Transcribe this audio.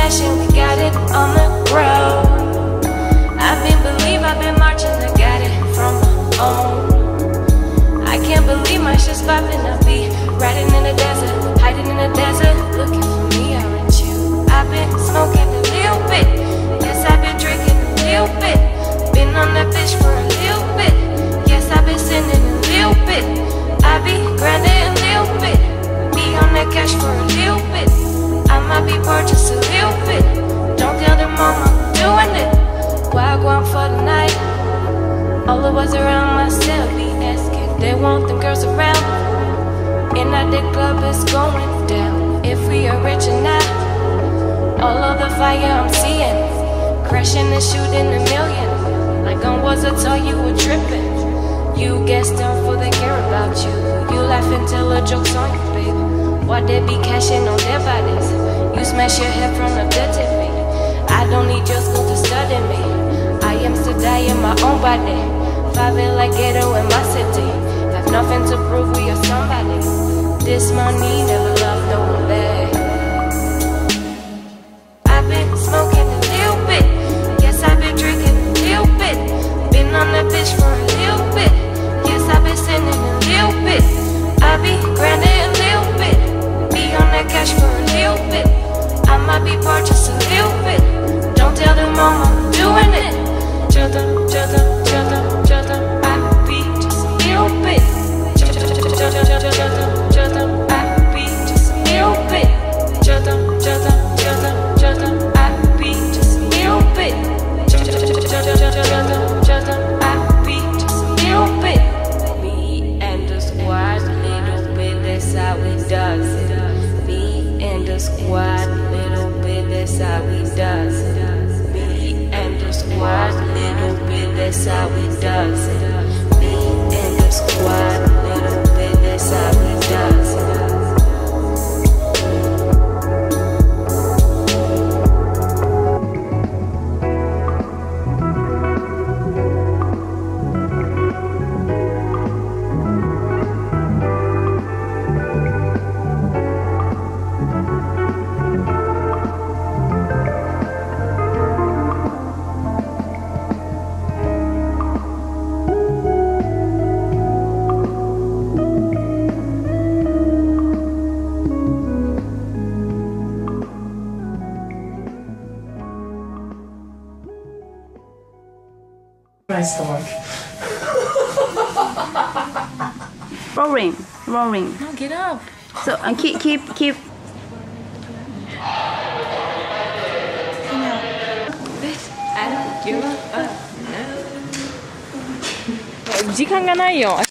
passion, we got it on the road. I've been marching, I got it from my own. I can't believe my shit's popping. I be riding in the desert, hiding in the desert, looking for me, aren't you? I've been smoking a little bit, yes, I've been drinking a little bit, been on that bitch for a little bit, yes, I've been sinning a little bit, I be grinding a little bit, be on that cash for a little bit, I might be poor just a little bit, don't tell them mama I'm doing it, why I go on for the night, all the boys around myself be asking, they want them girls around, and that the club is going down, if we are rich or not, all of the fire I'm seeing, crashing and shooting a million, like on was I told you were tripping, you guessed them for they care about you, you laugh and tell the jokes on you, babe, why they be cashing on their bodies, you smash your head from the bed to me, I don't need your school to study me, I am still dying my own body, Five like ghetto in my city, have nothing to prove we are somebody, this money never loved no one back. I've been smoking a little bit, yes I've been drinking a little bit, been on that bitch for a little bit, yes I've been sinning a little bit, I be grinding a little bit, be on that cash for a little bit, I might be poor just a little bit, don't tell them mama I'm doing it, I be just a little bit, I be just a little bit, I be just a little bit, I be just a little bit. Me and the squad, little bit, that's how we does it. Me and the squad, little bit, that's how we does it. Me and the squad, little bit, that's how we does it. Me and the squad, little bit, that's how we does it. Nice stomach. Rolling. No, get up. So keep. Come out. Bitch, I don't give a fuck. No. 時間がないよ。